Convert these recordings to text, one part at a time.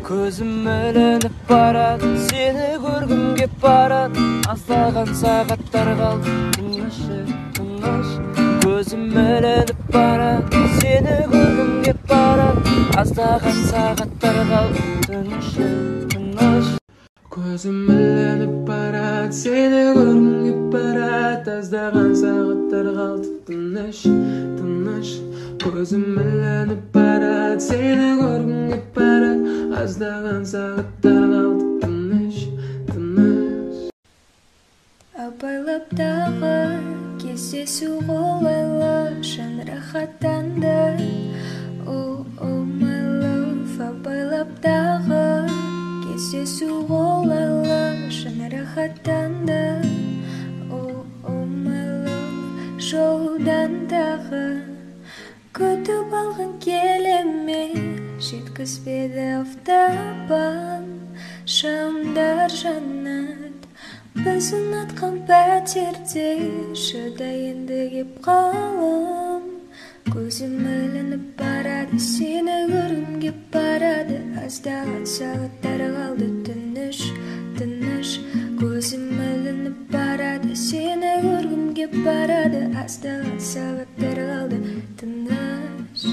Көзім ілініп барады, сені көргім кеп барады. Аздаған сағаттар қалды, тыныш, тыныш. Көзім ілініп барады, сені көргім кеп барады. Аздаған сағаттар қалды, тыныш, тыныш. Көзім ілініп барады, сені көргім кеп барады. Аздаған сағаттар қалды, тыныш, тыныш. Көзім ілініп барады, сені көргім кеп барады. Аздаған сағаттар қалды, тыныш, тыныш. Абайлап дағы кездесу қолайлы, жан рахаттанды. Oh my love, абайлап дағы кездесу қолайлы, жан рахаттанды. Oh my love, жолдан дағы күтіп алғын келеме, жеткізбеді автобан. Шамдар жанат, біз ұнатқан пәтерде, шыдайынды кеп қалым. Көзім ілініп барады, сені көргім кеп барады. Аздаған сағаттар қалды, тыныш, тыныш. Көзім ілініп барады, сені көргім кеп барады. Аздаған сағаттар қалды, тыныш.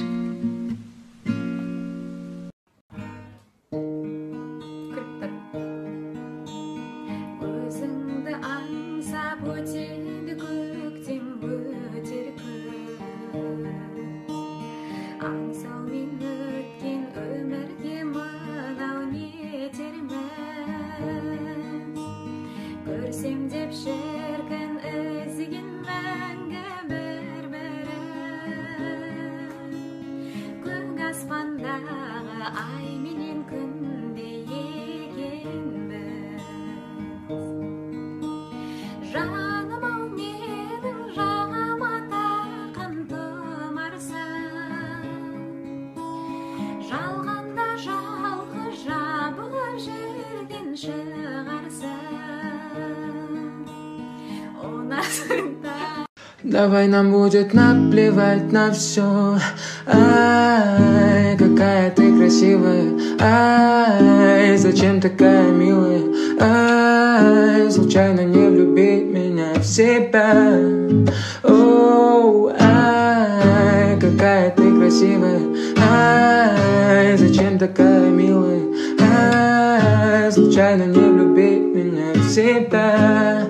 Өзіңді аңсап өтеді көктем өтер күз. Аңсаумен өткен өмірге мынау нетерміз. Көрсем деп шіркін ізген мәңгі бір-бірін. Көк аспандағы ай менен күндей екенбіз. Жаным-ау менің жағама таққан тұмарсың. Жалғанда жалғыз жабылып жүрген шығарсың. Давай нам будет наплевать на все. Ай, какая ты красивая. Ай, зачем такая милая. Ай, случайно не влюбить меня в себя. Оу, ай, какая ты красивая. Ай, зачем такая милая. Ай, случайно не влюбить меня в себя.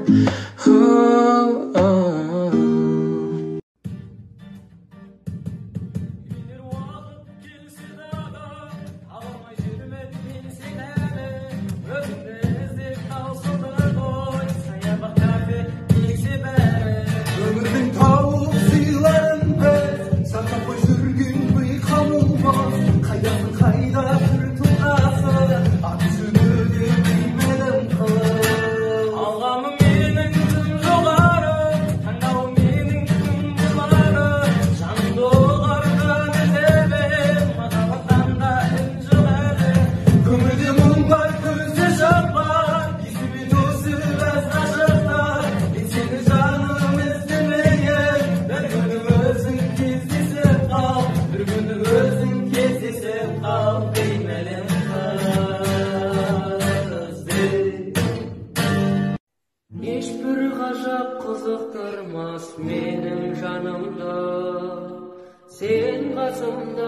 Ешбір ғажап қызықтырмас менің жанымды, сен қасымда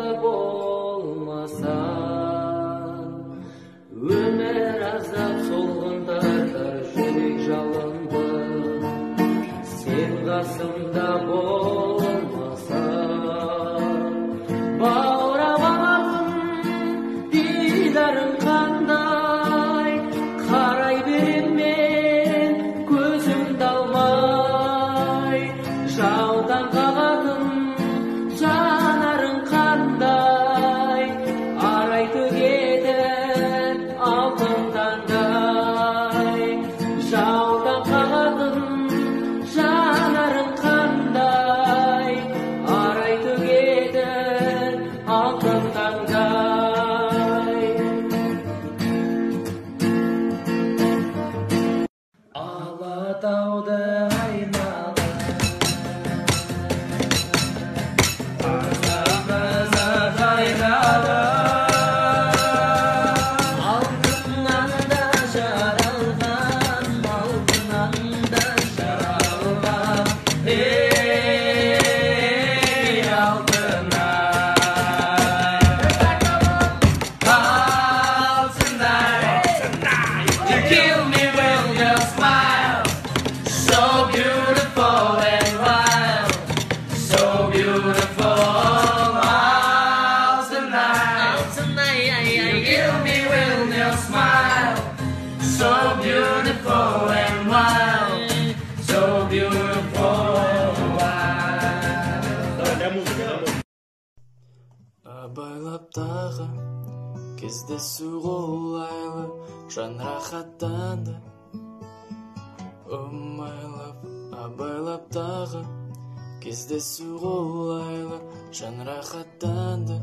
болмасаң. Өмір азап солғындар жүрек жалынды, сен қасымда болмасаң. Баурап алармын дидарың қандай, қарай берем мен көзімді алмай. Жаудан қағатын жанарың қандай, арай төгетін алтын таңдай. Жаудан қағатын жанарың қандай, арай төгетін алтын таңдай. Алатауды айналып, аңсамыз айналып. тағы кездесу қолайлы жан рахаттанды омайлап абайлап тағы кездесу қолайлы жан рахаттанды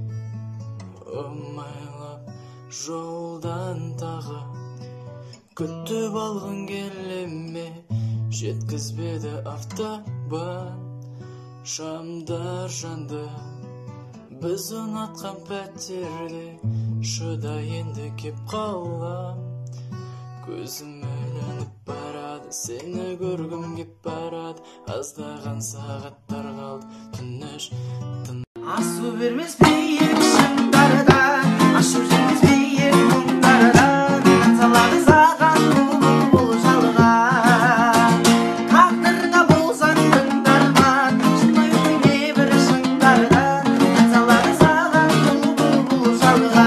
омайлап жолдан тағы күтіп алғың келеме жеткізбеді автобан шамдар жанды біз ұнатқан пәтерде шыда енді кеп қалам көзім ілініп барады сені көргім кеп барады аздаған сағаттар қалды түнеш асу бермес биік шыңдардан ашу жеңіс биік мұңдардан салады саған бұл жалға тағдырда болсаң тыңдарман шынайдың небір шыңдардан салады саған бұл жалға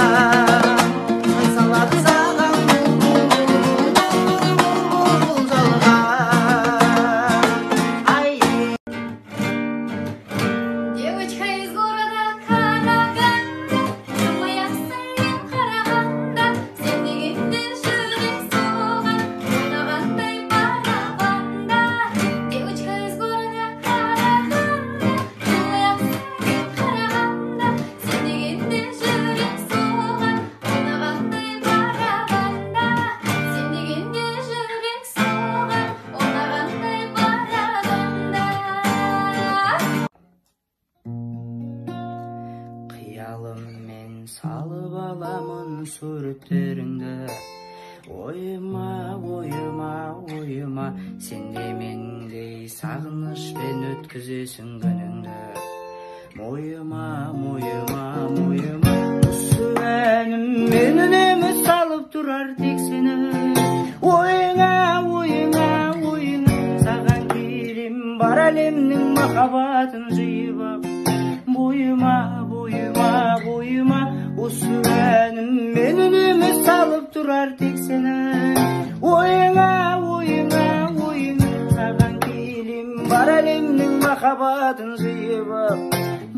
салады саған бұл жалға ай Девочка из города Караганда, моя сырым Караганда, сен дегенде жүрек соған, ойнағандай барабанда. Девочка из города Караганда, моя сырым Караганда, сен дегенде жүрек соған, ойнағандай барабанда. Сен дегенде жүрек соған, ойнағандай барабанда. қиялыммен салып аламын суреттеріңді ойыма ойыма ойыма сен де мендей сағынышпен өткізесің күніңді мойыма мойыма мойыма осы әнім мен үнемі салып тұрар тек сені ойыңа ойыңа ойыңа саған келем бар әлемнің махаббатын жиып ап бойыма бойыма бойыма осы әнім мен үнемі салып тұрар тек сені ойыңа ойыңа ойыңа саған келем бар әлемнің махаббатын жиып ап